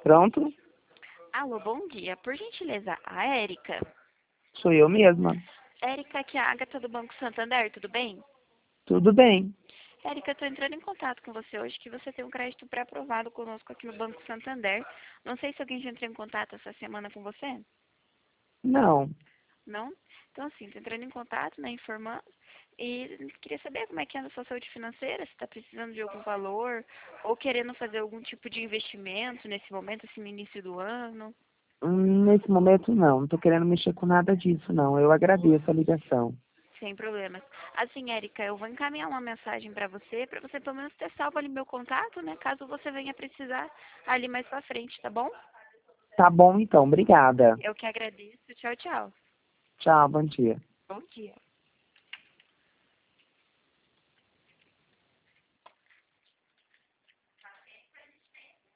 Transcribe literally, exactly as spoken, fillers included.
Pronto? Alô, bom dia. Por gentileza, a Érica. Sou eu mesma. Érica, aqui é a Agatha do Banco Santander, tudo bem? Tudo bem. Érica, eu estou entrando em contato com você hoje que você tem um crédito pré-aprovado conosco aqui no Banco Santander. Não sei se alguém já entrou em contato essa semana com você. Não. Não? Então, assim, estou entrando em contato, né, informando. E queria saber como é que anda a sua saúde financeira, se está precisando de algum valor ou querendo fazer algum tipo de investimento nesse momento, assim, no início do ano. Hum, Nesse momento, não. Não tô querendo mexer com nada disso, não. Eu agradeço a ligação. Sem problemas. Assim, Érica, eu vou encaminhar uma mensagem para você, para você pelo menos ter salvo ali meu contato, né? Caso você venha precisar ali mais pra frente, tá bom? Tá bom, então. Obrigada. Eu que agradeço. Tchau, tchau. Tchau, bom dia. Bom dia.